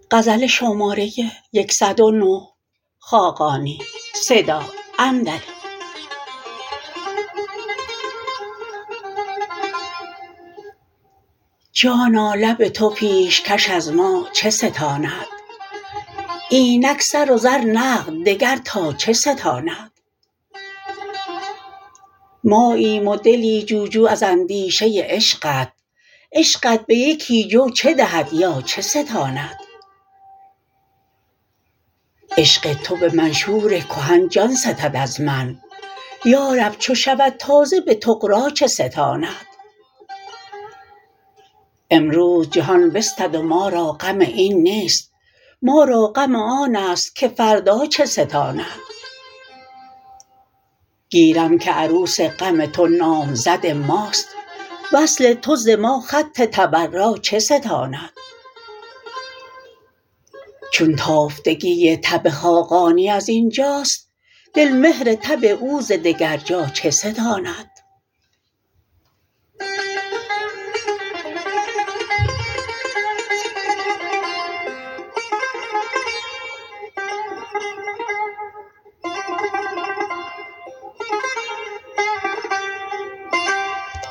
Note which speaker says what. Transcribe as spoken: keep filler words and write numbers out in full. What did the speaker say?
Speaker 1: غزل شماره صد و نه. خاقانی. صدا اندری. جانا لب تو پیشکش از ما چه ستاند، اینک سر و زر نقد دگر تا چه ستاند. ماییم و دلی جوجو از اندیشه عشقت، عشقت به یکی جو چه دهد یا چه ستاند. عشق تو به منشور کهن جان ستد از من، یارب چو شود تازه به طغرا چه ستاند. امروز جهان بستد و ما را غم این نیست، ما را غم آن است که فردا چه ستاند. گیرم که عروس غم تو نامزد ماست، وصل تو ز ما خط تبرا چه ستاند. چون تافتگی تب خاقانی از اینجاست، دل مهر تب او ز دگر جا چه ستاند.